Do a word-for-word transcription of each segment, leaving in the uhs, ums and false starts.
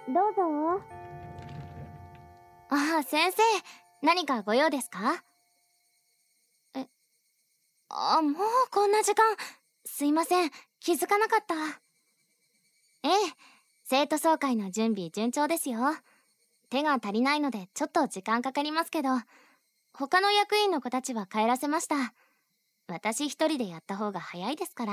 どうぞ。 ああ、先生、何かご用ですか？え、あ、もうこんな時間。すいません、気づかなかった。ええ、生徒総会の準備順調ですよ。手が足りないのでちょっと時間かかりますけど、他の役員の子たちは帰らせました。私一人でやった方が早いですから。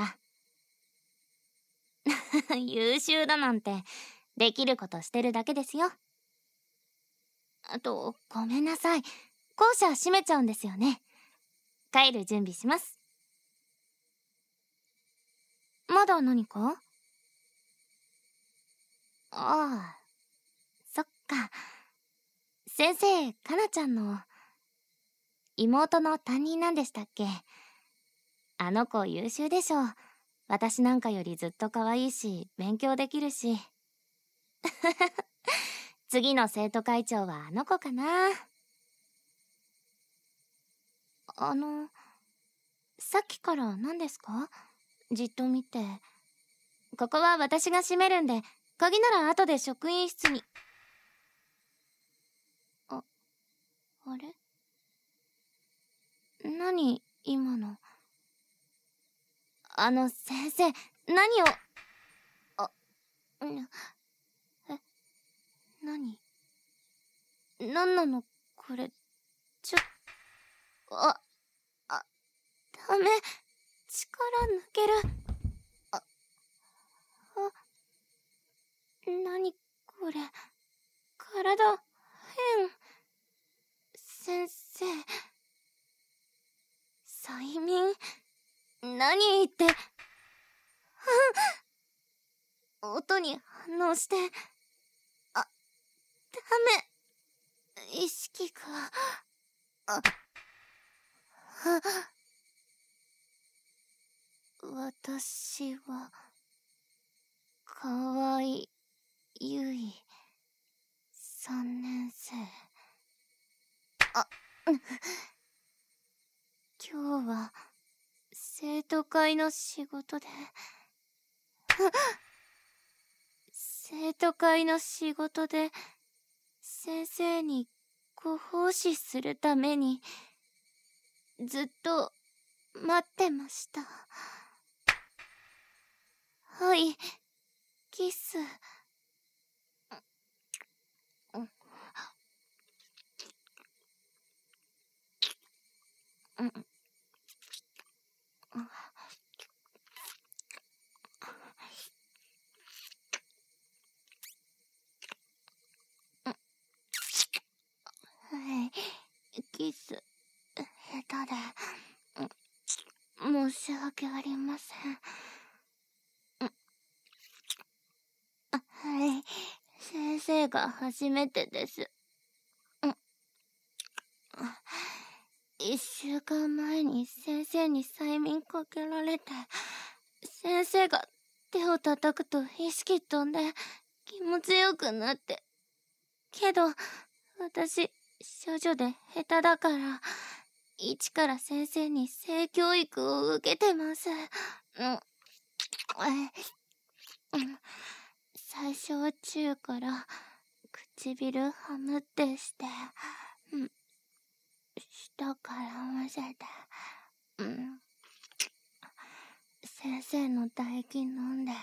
優秀だなんて、できることしてるだけですよ。あと、ごめんなさい。校舎閉めちゃうんですよね。帰る準備します。まだ何か？ああ、そっか。先生、かなちゃんの妹の担任なんでしたっけ？あの子優秀でしょ。私なんかよりずっと可愛いし、勉強できるし。次の生徒会長はあの子かな。あの、さっきから何ですか？じっと見て。ここは私が閉めるんで、鍵なら後で職員室に。あ、あれ？何、今の。あの、先生、何を。あ、んえ、何？何なの、これ。ちょ、あ、あ、ダメ。力抜ける。あ、あ、何これ。体、変。先生。催眠？何言って。音に反応して。あ、ダメ。意識が。あ、あ、私は、かわいゆい、三年生。あ、今日は、生徒会の仕事で、生徒会の仕事で、先生にご奉仕するために、ずっと待ってました。はい、キス。うん。はい、キス、下手で、申し訳ありません。はい、先生が初めてです。一週間前に先生に催眠かけられて、先生が手を叩くと意識飛んで気持ちよくなって。けど、私、処女で下手だから、一から先生に性教育を受けてます。うん。最初は中から、唇ハムってして、うん。下から合わせて、うん。先生の唾液飲んで、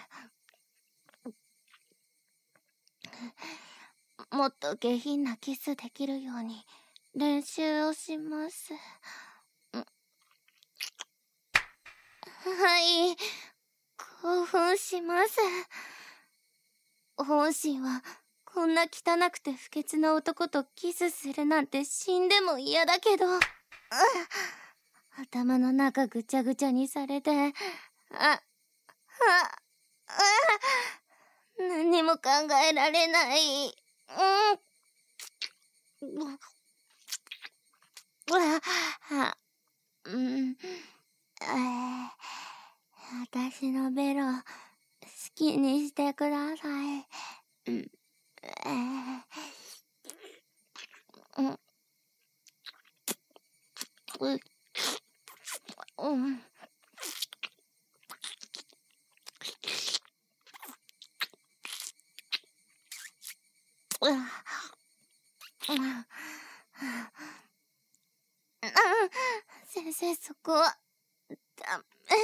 もっと下品なキスできるように練習をします。はい、興奮します。本心はこんな汚くて不潔な男とキスするなんて死んでも嫌だけど、頭の中ぐちゃぐちゃにされて、あ、あ、あ、何にも考えられない。うん。うわ、あ、うん。私のベロ、好きにしてください。うん。うん。うん。 先生、そこは、ダ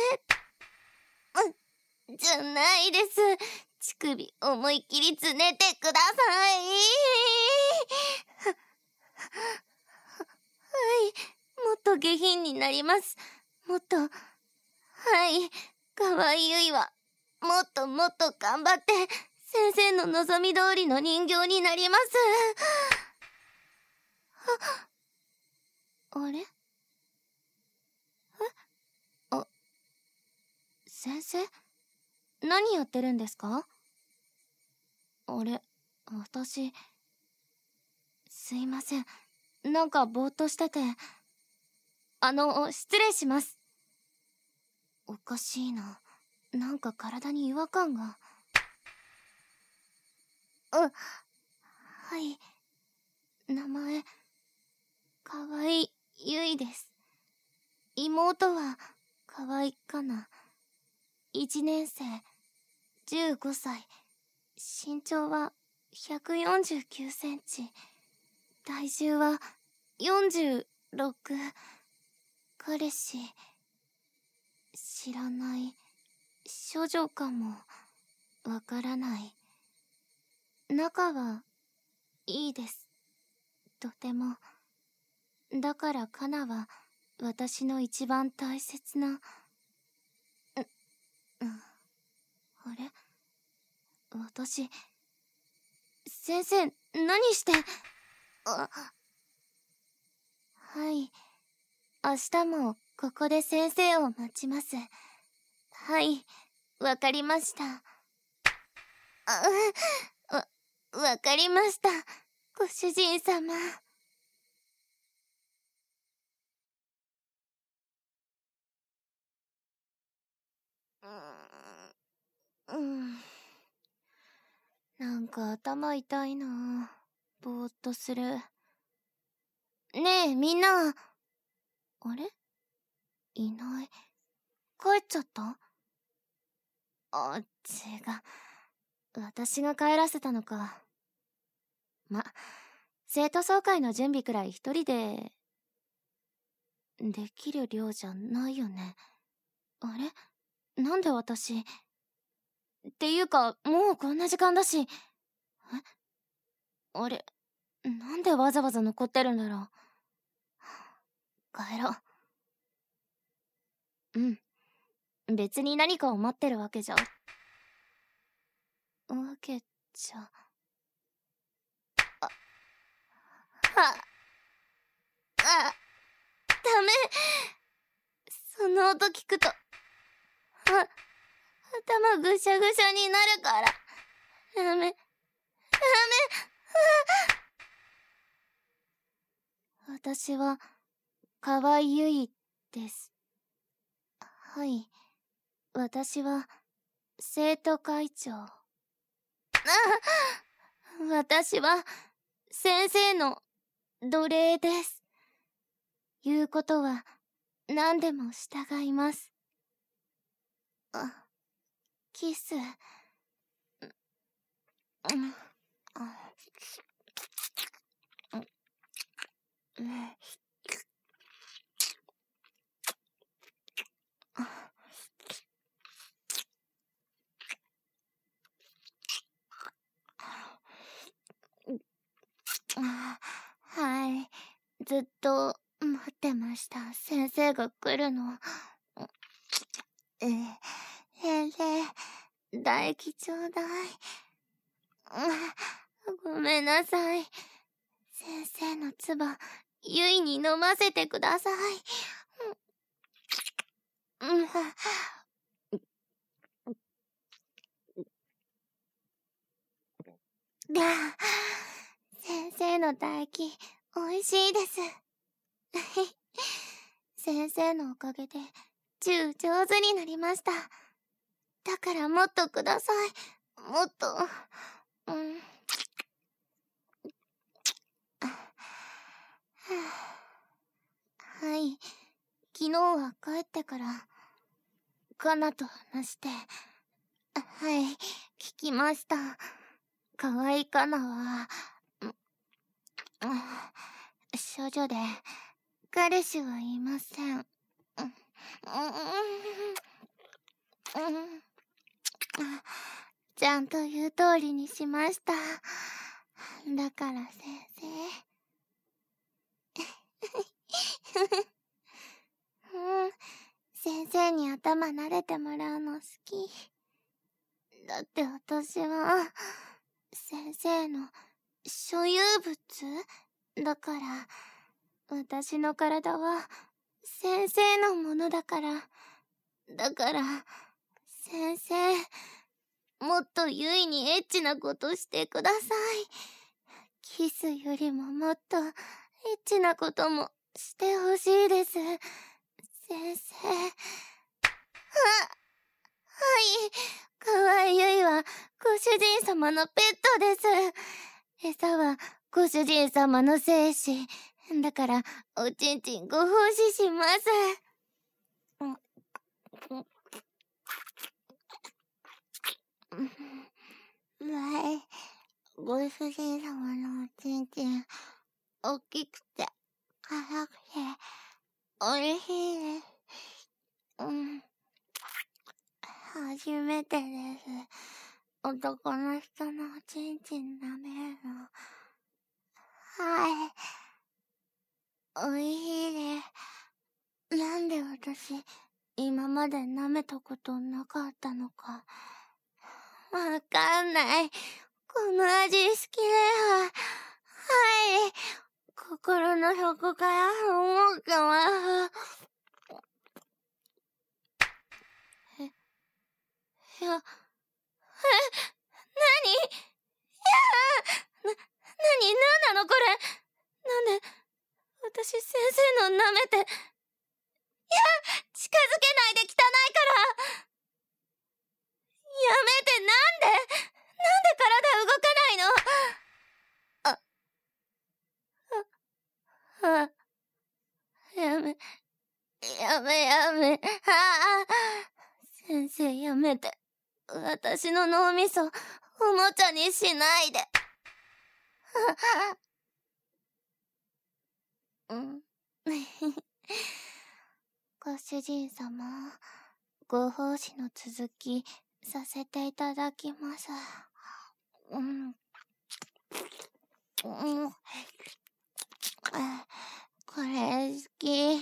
メ、じゃないです。乳首思いっきりつねてください。は、はい、もっと下品になります。もっと、はい、河合ゆいは、もっともっと頑張って、先生の望み通りの人形になります。あ、あれ？え？あ、先生？何やってるんですか？あれ、私、すいません。なんかぼーっとしてて。あの、失礼します。おかしいな。なんか体に違和感が。う、はい。名前、河合ゆいです。妹は、河合かな。一年生、じゅうごさい。身長はひゃくよんじゅうきゅうセンチ。体重はよんじゅうろく。彼氏、知らない。処女かも、わからない。仲はいいです。とても。だからカナは私の一番大切な、う、うん。あれ？私、先生、何して、あ、はい。明日もここで先生を待ちます。はい、わかりました。あ、わ、わかりました。ご主人様。うーん。うん。なんか頭痛いな。ぼーっとする。ねえ、みんな。あれ？いない。帰っちゃった？あ、違う。私が帰らせたのか。ま、生徒総会の準備くらい一人で、できる量じゃないよね。あれ？なんで私？っていうか、もうこんな時間だし。え？あれ？なんでわざわざ残ってるんだろう。帰ろう。うん。別に何かを待ってるわけじゃ。わけじゃ。あ、は、あ、ダメ。その音聞くと、あ、頭ぐしゃぐしゃになるから。ダメ。ダメ。私は、河合ゆいです。はい。私は、生徒会長。あ、私は、先生の奴隷です。言うことは、何でも従います。あ、キス。うん、あ、うん、はい。ずっと待ってました。先生が来るの。えー、先生、唾液ちょうだい。ごめんなさい。先生の唾、ゆいに飲ませてください。うん。先生の唾液、美味しいです。先生のおかげで、チュー上手になりました。だからもっとください。もっと、うん。はい。昨日は帰ってから、カナと話して、はい、聞きました。可愛いカナは、処女で、彼氏はいません。 うんうん、ちゃんと言う通りにしました。だから先生うん、先生に頭撫でてもらうの好き。だって私は先生の所有物だから。私の体は先生のものだから。だから先生、もっとゆいにエッチなことしてください。キスよりももっとエッチなこともしてほしいです。先生。は、はい。河合ゆいはご主人様のペットです。餌はご主人様の精子。だから、おちんちんご奉仕します。前、ご主人様のおちんちん、大きくて、辛くて、おいしいです。うん。初めてです。男の人のおちんちん舐めるの。はい。おいしいです。なんで私、今まで舐めたことなかったのか。わかんない。この味好きだよ。はい。心の底から思ってます。え、いや、え、なに？いやーな、なに、なんなのこれ。なんで、私先生の舐めて。いや、近づけないで汚いから。やめて、なんでなんで体動かないの？あ、あ、やめ、やめやめ、ああ、先生やめて。私の脳みそ、おもちゃにしないで。うん。ご主人様、ご奉仕の続きさせていただきます。うん。うん。これ好き。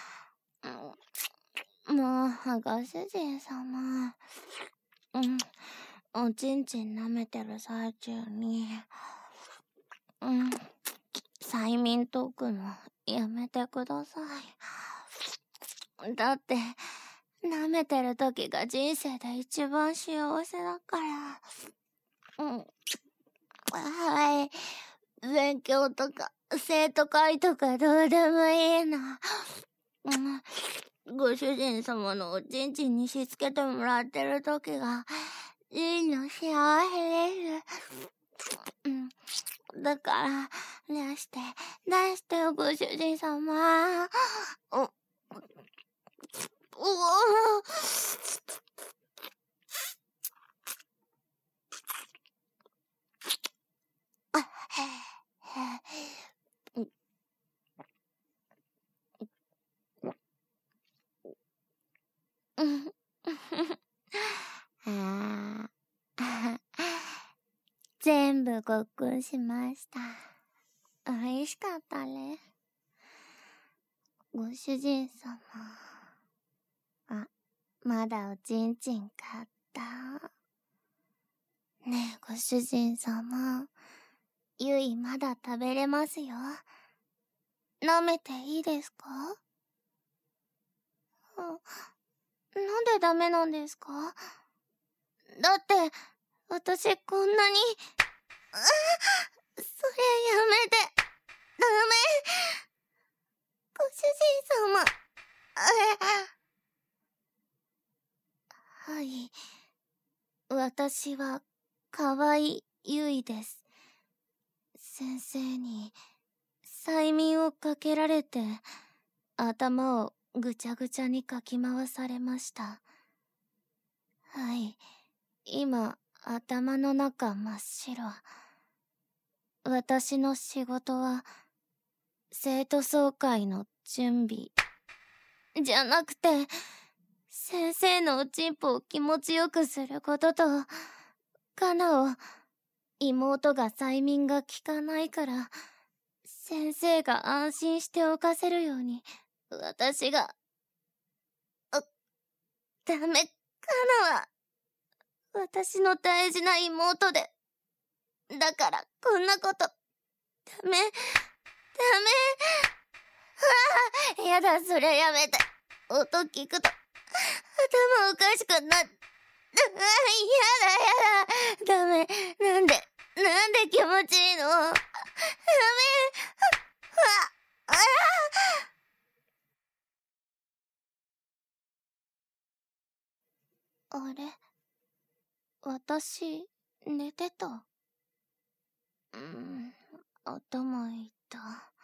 もう、ご主人様。うん。おちんちん舐めてる最中に。うん。催眠解くのやめてください。だって、舐めてる時が人生で一番幸せだから。うん。はい。勉強とか、生徒会とかどうでもいいの。うん。ご主人様のおちんちんにしつけてもらってる時が、いいの幸せです。うん。だから、出して、出してよ、ご主人様。お、おお全部ごっくんしました。美味しかったね。ご主人様。あ、まだおちんちん買った。ねえ、ご主人様。ゆいまだ食べれますよ。舐めていいですか？なんでダメなんですか？だって、私こんなに、あ、それやめて。ダメ。ご主人様。はい。私は、河合ゆいです。先生に、催眠をかけられて、頭をぐちゃぐちゃにかき回されました。はい。今、頭の中真っ白。私の仕事は、生徒総会の準備。 じゃなくて、先生のおちんぽを気持ちよくすることと、カナを、妹が催眠が効かないから、先生が安心しておかせるように、私が、あ、ダメ、カナは、私の大事な妹で。だから、こんなこと、ダメ、ダメ。はあ、やだ、それやめて。音聞くと、頭おかしくなっ、あ、やだやだ。ダメ、なんで、なんで気持ちいいの？ダメ、は、は、あ、あ、あれ？私、寝てた。うーん、頭痛いた。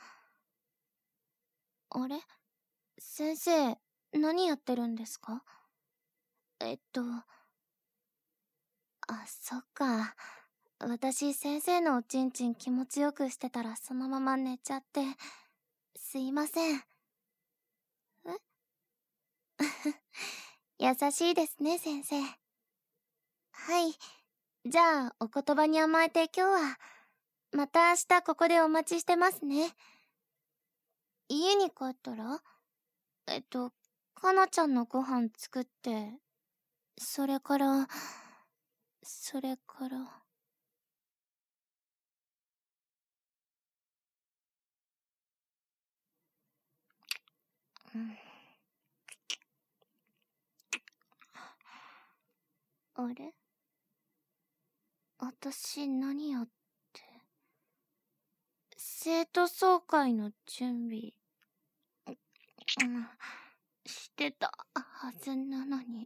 あれ？先生、何やってるんですか？えっと、あ、そっか。私、先生のおちんちん気持ちよくしてたらそのまま寝ちゃって。すいません。え優しいですね、先生。はい。じゃあ、お言葉に甘えて今日は、また明日ここでお待ちしてますね。家に帰ったらえっと、かなちゃんのご飯作って、それから、それから。うん、あれ？私何やって。生徒総会の準備、うん、してたはずなのに。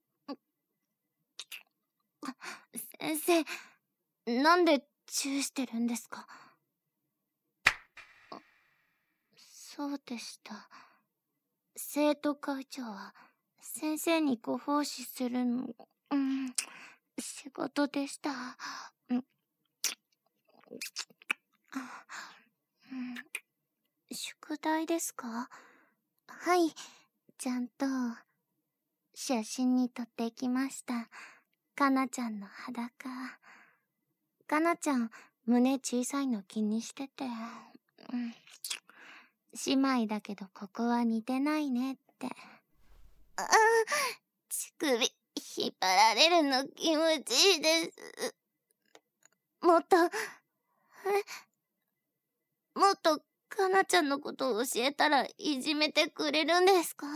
先生、なんでチューしてるんですか？そうでした。生徒会長は先生にご奉仕するの、うん、仕事でした。うん、宿題ですか？はい、ちゃんと写真に撮ってきました。かなちゃんの裸。かなちゃん、胸小さいの気にしてて、うん、姉妹だけどここは似てないねって。ああ、乳首引っ張られるの気持ちいいです。もっと、え、もっとかなちゃんのことを教えたらいじめてくれるんですか？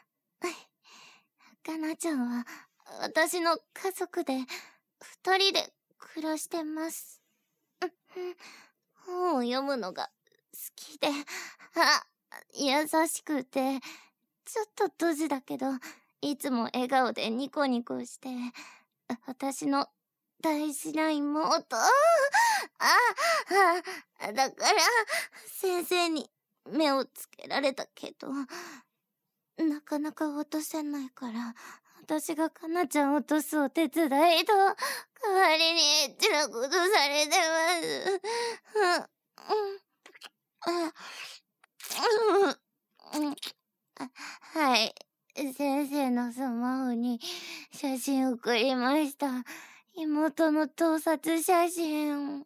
かなちゃんは私の家族で二人で暮らしてます。本を読むのが好きで、あ、優しくて、ちょっとドジだけど、いつも笑顔でニコニコして、私の大事な妹。ああ、だから、先生に目をつけられたけど、なかなか落とせないから、私がかなちゃんを落とすお手伝いと、代わりにエッチなことされてます。はい。先生のスマホに写真送りました。妹の盗撮写真。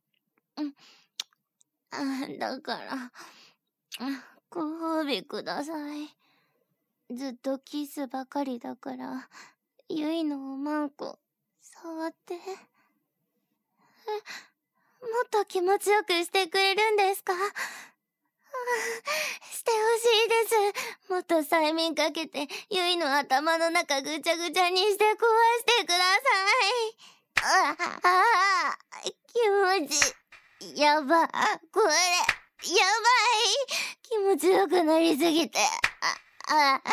だから、ご褒美ください。ずっとキスばかりだから、ゆいのおまんこ、触って。え、もっと気持ちよくしてくれるんですか？してほしいです。もっと催眠かけて、ゆいの頭の中ぐちゃぐちゃにして壊してください。ああ、気持ち、やば。これ、やばい。気持ちよくなりすぎて。あ、あ、あ、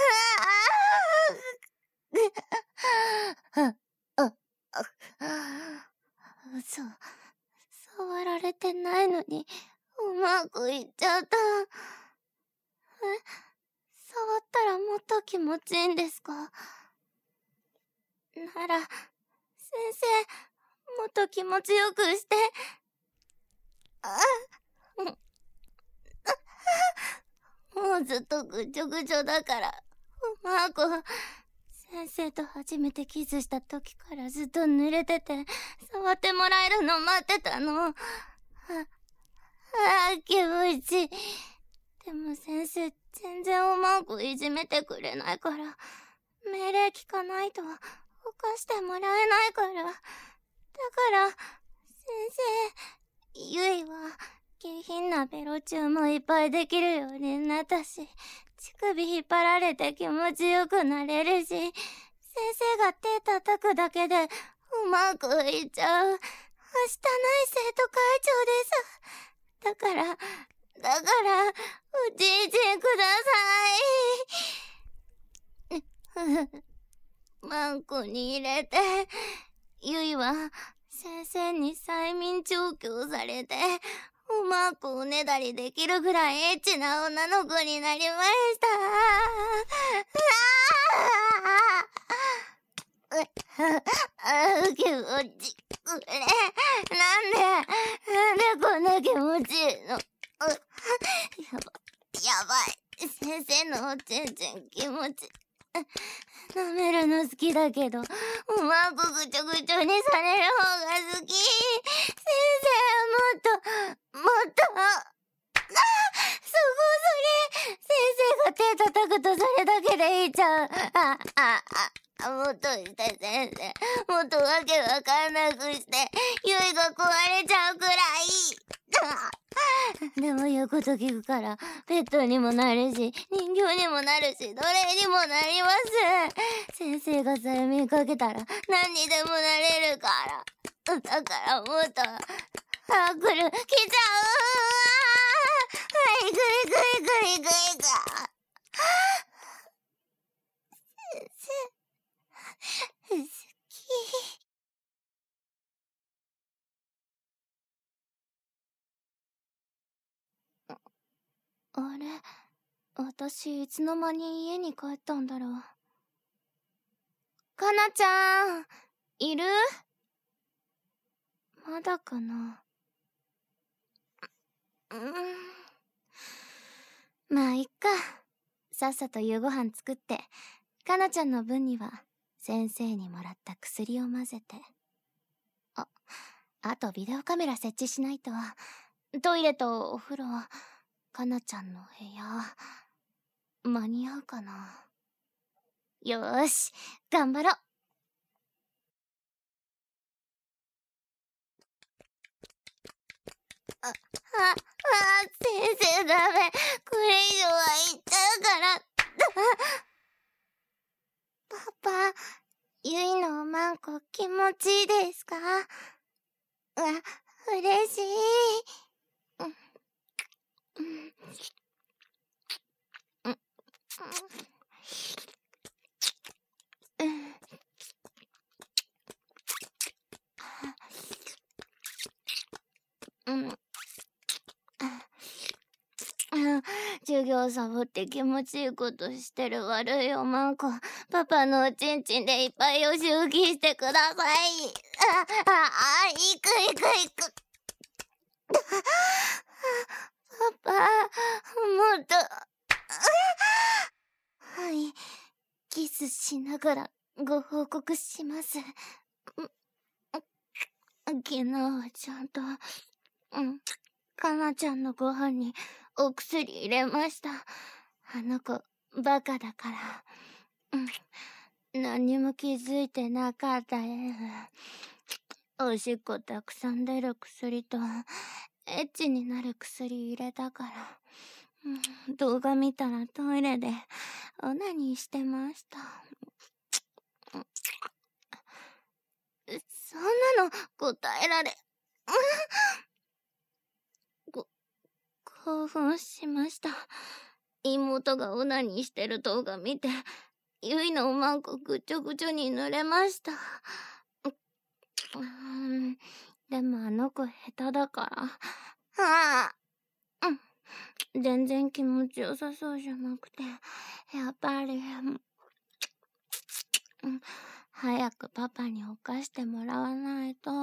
あ、あ、あ、嘘。触られてないのに、うまくいっちゃった。え、触ったらもっと気持ちいいんですか？なら、先生、もっと気持ちよくして。あ、ももうずっとぐちょぐちょだから。マーコ、先生と初めてキスした時からずっと濡れてて、触ってもらえるの待ってたの。あ、ああ、気持ちいい。でも先生、全然おマーコいじめてくれないから、命令聞かないと、犯してもらえないから。だから、先生、ゆいは、下品なベロチューもいっぱいできるようになったし、乳首引っ張られて気持ちよくなれるし、先生が手叩くだけでうまくいっちゃう、はしたない生徒会長です。だから、だから、おじいちんください。マンコに入れて、ゆいは先生に催眠調教されて、うまくおねだりできるぐらいエッチな女の子になりました。ああ、気持ちくれ。なんで、なんでこんな気持ちいいの。やば、やばい。先生のおちんちん気持ち。舐めるの好きだけど、うまくぐちょぐちょにされる方が好き。先生、もっと、もっと、あ、そこそれ。先生が手叩くとそれだけでいいじゃん。あ、あ、あ、もっとして先生。もっとわけわかんなくして、ゆいが壊れちゃうくらい。でも言うこと聞くから、ペットにもなるし、人形にもなるし、奴隷にもなります。先生が催眠かけたら、何にでもなれるから。だからもっと、あ、来る、来ちゃう。はい、ぐいぐいぐいぐいが。先生、好き。あれ、私いつの間に家に帰ったんだろう。かなちゃん、いる？まだかな。うーん。まあいっか。さっさと夕ご飯作って、かなちゃんの分には先生にもらった薬を混ぜて。あ、あとビデオカメラ設置しないと。トイレとお風呂、かなちゃんの部屋、間に合うかな。よーし、頑張ろう。あ、あ、あ、先生ダメ。これ以上は言っちゃうから。パパ、ゆいのおまんこ気持ちいいですか？わ、嬉しい。うん、うん、うん、うん。うん。授業サボって気持ちいいことしてる悪いおまんこ。パパのおちんちんでいっぱいお仕置きしてください。あ、あ、あ、いくいくいく。パパ、もっと。はい。キスしながらご報告します。昨日はちゃんと、うん、かなちゃんのご飯にお薬入れました。あの子、バカだから。うん。何にも気づいてなかったです。おしっこたくさん出る薬と、エッチになる薬入れたから。うん、動画見たらトイレでオナニーしてました。そんなの答えられ。ご、興奮しました。妹がオナニーしてる動画見て、ゆいのおまんこぐちょぐちょに濡れました。うーん、でもあの子下手だから。はあ、うん。全然気持ちよさそうじゃなくて、やっぱり、うん、早くパパに犯してもらわないと。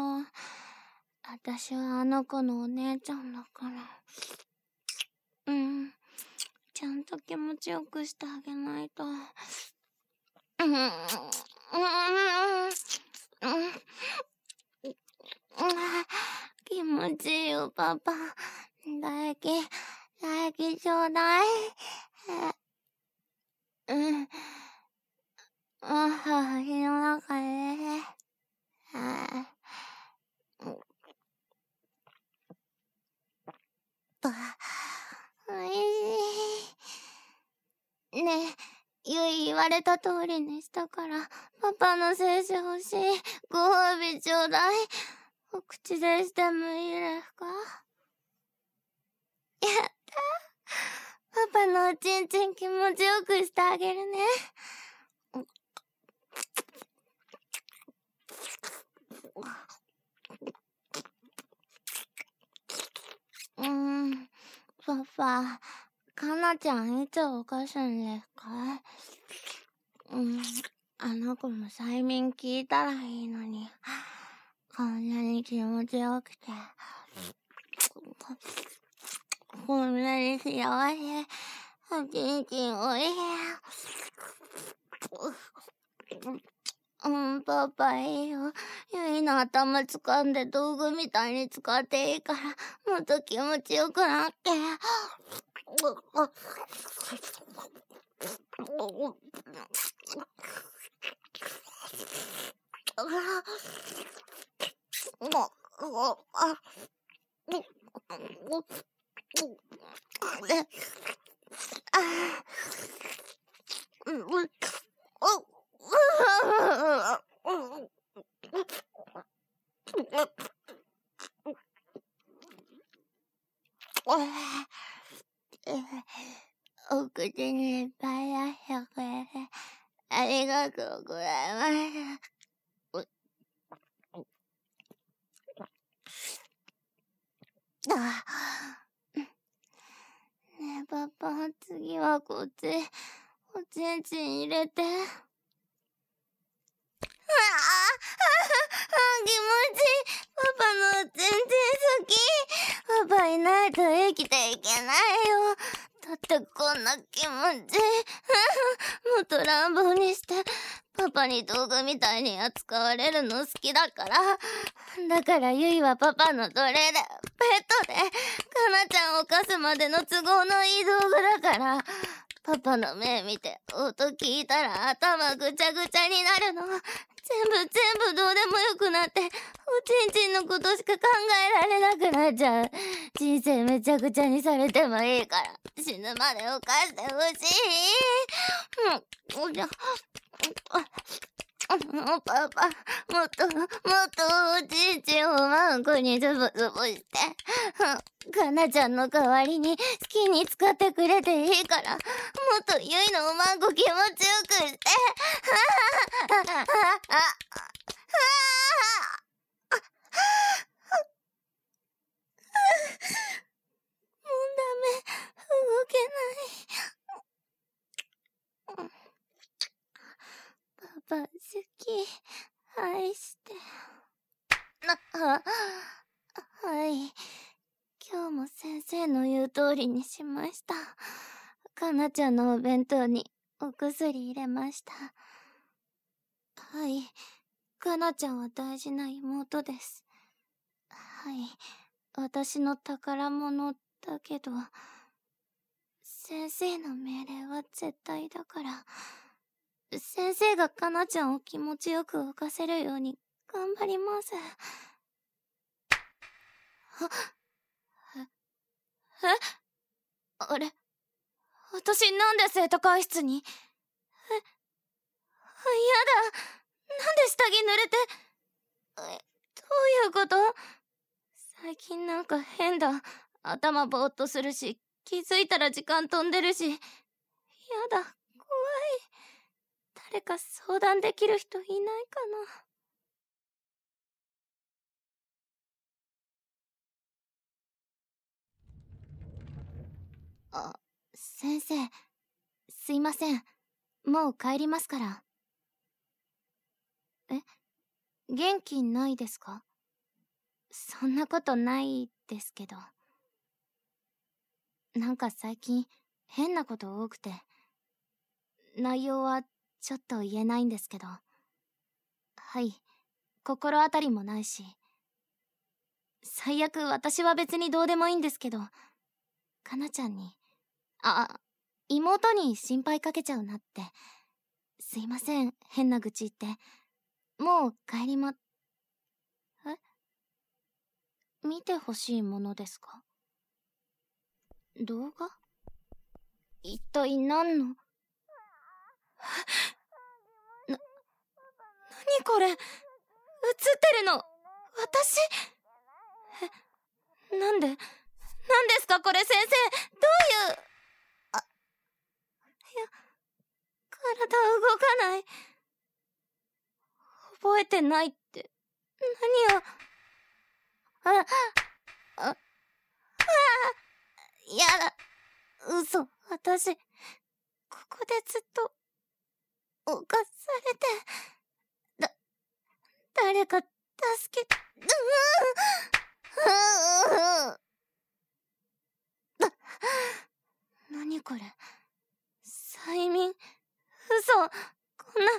私はあの子のお姉ちゃんだから。うん。ちちゃんと気持ちよくしてあげないと。うん、うん、うん、うん、気持ちいいよ、パパ。唾液、唾液ちょうだい。うん。あは、胃の中で。ああ。おいしい。ねえ、ゆい言われた通りにしたから、パパの精子欲しい。ご褒美ちょうだい。お口でしてもいいですか？やった。パパのおちんちん気持ちよくしてあげるね。うーん、パパ、かなちゃんいつ起こすんですか？うん、あの子も催眠聞いたらいいのに。こんなに気持ちよくて。こんなに幸せ。おちんちんおいしい。うん、パパいいよ。ゆいの頭掴んで道具みたいに使っていいから、もっと気持ちよくなって。お口にいっぱい出してくれてありがとうございます。あねえパパ、次はこっちおちんちん入れて。ああ、気持ちいい。パパのおちんちん好き。パパいないと生きていけないよ。だってこんな気持ちいい。もっと乱暴にして、パパに道具みたいに扱われるの好きだから。だからゆいはパパの奴隷で、ペットで、かなちゃんを犯すまでの都合のいい道具だから。パパの目見て、音聞いたら頭ぐちゃぐちゃになるの。全部全部どうでもよくなって、おちんちんのことしか考えられなくなっちゃう。人生めちゃくちゃにされてもいいから、死ぬまで犯してほしい。うん、おじゃ、パパ、もっと、もっとおちんちんをマンコにズボズボして。かなちゃんの代わりに好きに使ってくれていいから、もっとゆいのおまんこ気持ちよくして。もうダメ、動けない。パパ好き、愛して。あ、はい。今日も先生の言う通りにしました。かなちゃんのお弁当にお薬入れました。はい。かなちゃんは大事な妹です。はい。私の宝物だけど、先生の命令は絶対だから、先生がかなちゃんを気持ちよく動かせるように頑張ります。あ、え、えあれ、私なんで生徒会室に？え、やだ。なんで下着濡れて。え、どういうこと？最近なんか変だ。頭ぼーっとするし、気づいたら時間飛んでるし。やだ、怖い。誰か相談できる人いないかな。あ、先生、すいません。もう帰りますから。え、元気ないですか？そんなことないですけど。なんか最近変なこと多くて、内容はちょっと言えないんですけど。はい、心当たりもないし。最悪私は別にどうでもいいんですけど、かなちゃんに、あ、妹に心配かけちゃうなって。すいません、変な愚痴言って。もう帰りま、え？見てほしいものですか？動画？一体何の？な、何これ？映ってるの、私？え、なんで？何ですかこれ、先生。どういう…あ、いや、体動かない。覚えてないって、何を…あ、あ、ああ、やだ。嘘、私、ここでずっと、犯されて、だ、誰か助けて、うぅ、うぅ、だ、何これ、催眠、嘘、こんな、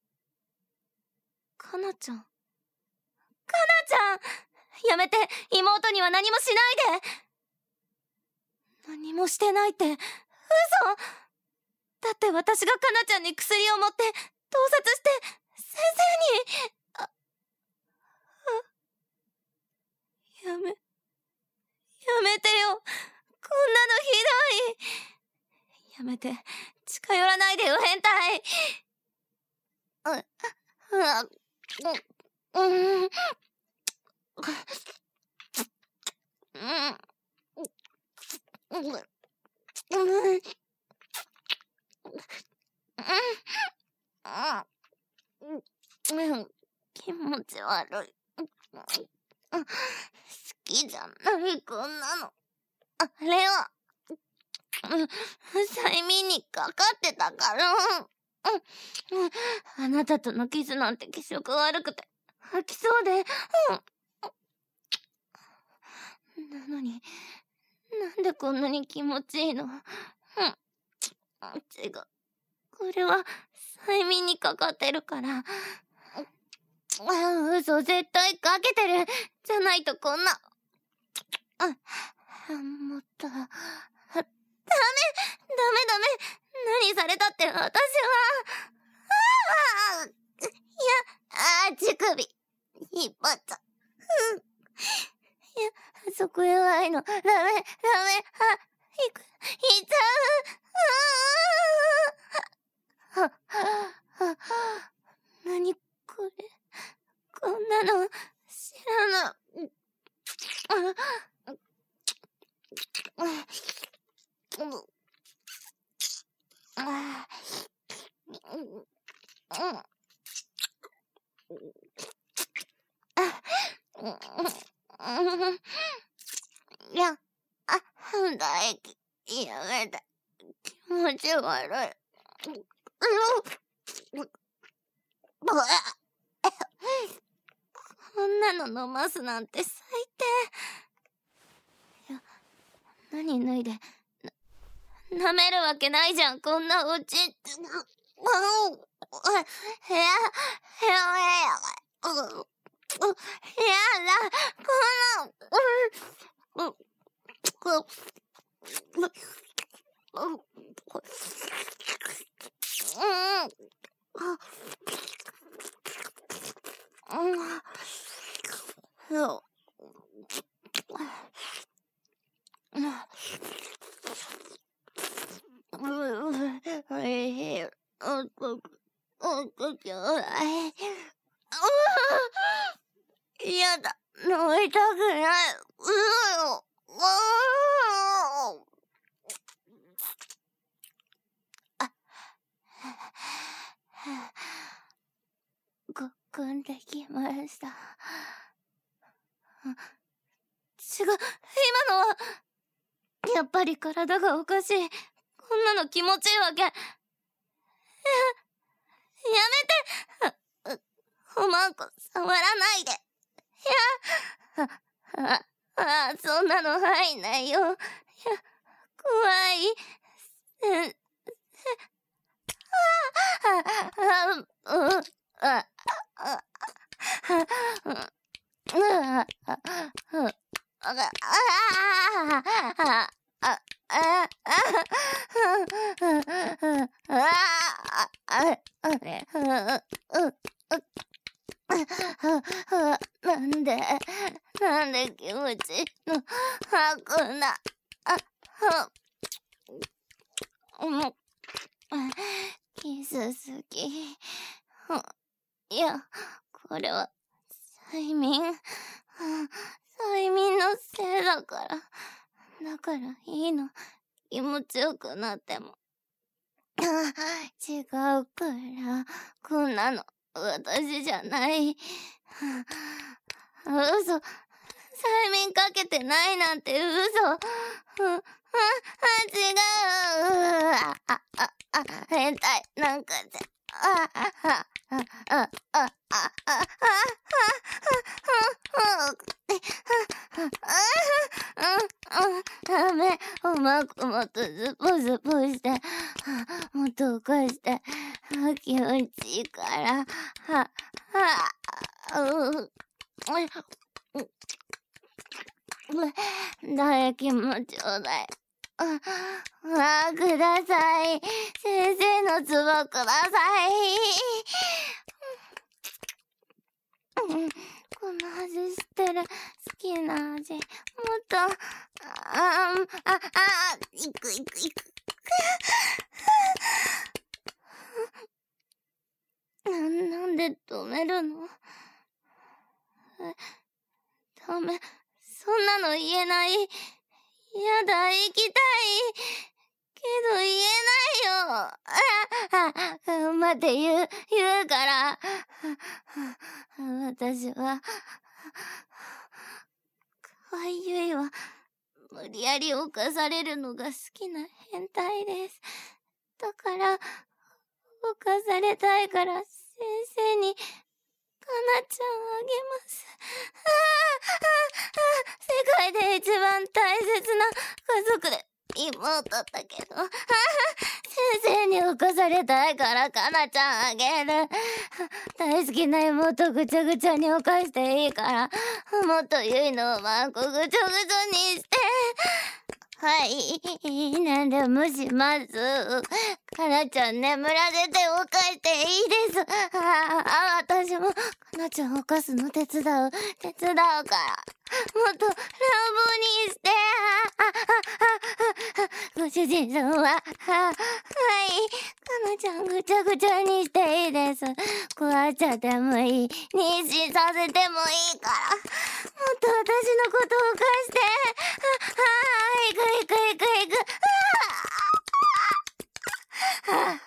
かなちゃん、かなちゃん、やめて、妹には何もしないで。何もしてないって、嘘。だって私がかなちゃんに薬を持って盗撮して先生に…あ、あ、やめ、やめてよ。こんなのひどい。やめて、近寄らないでよ、変態。う、う、う、うん、うん、うん、うん、うん、気持ち悪い。好きじゃない、こんなの。あれは、催眠にかかってたから。あなたとのキスなんて気色悪くて吐きそうで。なのに、なんでこんなに気持ちいいの？うん。違う。これは、催眠にかかってるから。嘘、絶対かけてる。じゃないとこんな。あ、もっと。ダメ、ダメ、ダメ。何されたって私は。ああ、いや、あ、乳首。引っ張った。うん。いや、そこ弱いの。ダメ、ダメ。あ、引く、引いちゃう。ああ、あ、何これ。こんなの、知らない。いや、あ、唾液、やめて。気持ち悪い。こんなの飲ますなんて最低。いや、何脱いで、な、舐めるわけないじゃん、こんなうち。部屋、部屋、部屋、部屋だ、こんな、やだ、飲みたくない。うよ。あ、ご、くんできました。違う、今のは、やっぱり体がおかしい。こんなの気持ちいいわけ。や、やめて。おまんこ触らないで。いや、あ、あ、あ、そんなの入んないよ。いや、怖い。 なんで、なんで気持ちの吐くんだ。あ、もう、キス好き。いや、これは、催眠。催眠のせいだから。だからいいの。気持ちよくなっても。違うから、こんなの、私じゃない。嘘。催眠かけてないなんて嘘。あ、違う。あ、あ、あ、あ、変態。なんかじゃ。あ、あ、あ、あ、あ、あ、あ、あ、あ、ダメ。うまくもっとズポズポして、もっと起こして、気持ちいいから、は、は、う、唾液もちょうだい。あ、あ、ください。先生のツボください。この味知ってる。好きな味。もっと、あ、あ、あ、あ、いくいくいく。な、なんで止めるの？ダメ。そんなの言えない。やだ、行きたい。けど言えないよ。ああ、待って、言う、言うから。私は、河合ゆいは、無理やり犯されるのが好きな変態です。だから、犯されたいから先生に、かなちゃんあげます。ああ、ああ、世界で一番大切な家族で妹だけど、ああ、先生に犯されたいからかなちゃんあげる。大好きな妹ぐちゃぐちゃに犯していいから、もっとゆいのマンコぐちゃぐちゃにして。はい、なんでもします。かなちゃん眠らせて犯していいです。ああ、私もかなちゃん犯すの手伝う。手伝うから。もっと乱暴にして。ご主人さんは、は、はい。かなちゃんぐちゃぐちゃにしていいです。壊っちゃってもいい。妊娠させてもいいから。もっと私のことを犯して。は、はーい、行く行く行く行く。は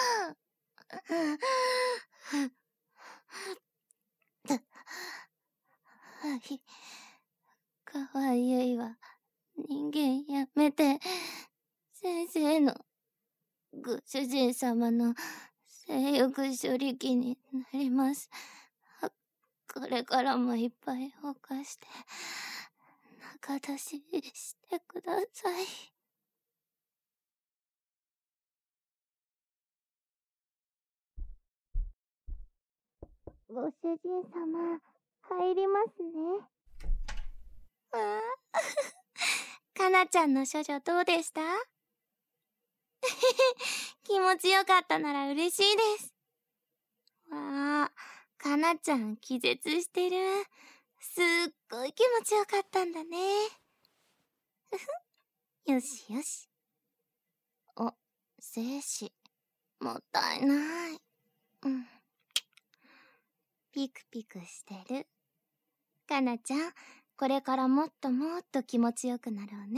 ぁ。はい。河合ゆいは、人間やめて、先生の、ご主人様の性欲処理器になります。これからもいっぱい犯して、仲出ししてください。ご主人様、入りますね。ああ、かなちゃんの処女どうでした？気持ちよかったなら嬉しいです。わあ、かなちゃん気絶してる。すっごい気持ちよかったんだね。よしよし。お、精子。もったいない。うん。ピクピクしてる。かなちゃん、これからもっともっと気持ちよくなろうね。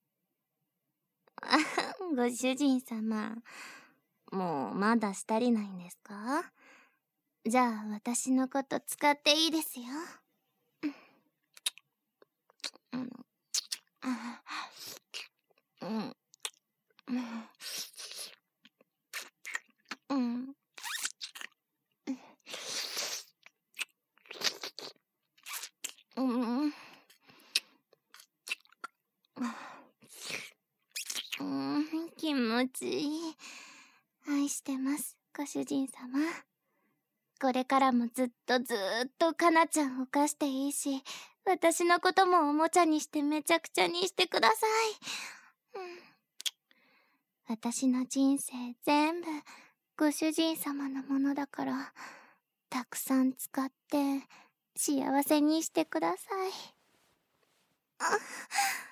ご主人様、もうまだしたりないんですか？じゃあ私のこと使っていいですよ。うん。うん。うん。うん。うん、気持持ちいい。愛してます、ご主人様。これからもずっとずーっとかなちゃんを犯していいし、私のこともおもちゃにしてめちゃくちゃにしてください。うん、私の人生全部ご主人様のものだから、たくさん使って幸せにしてください。あ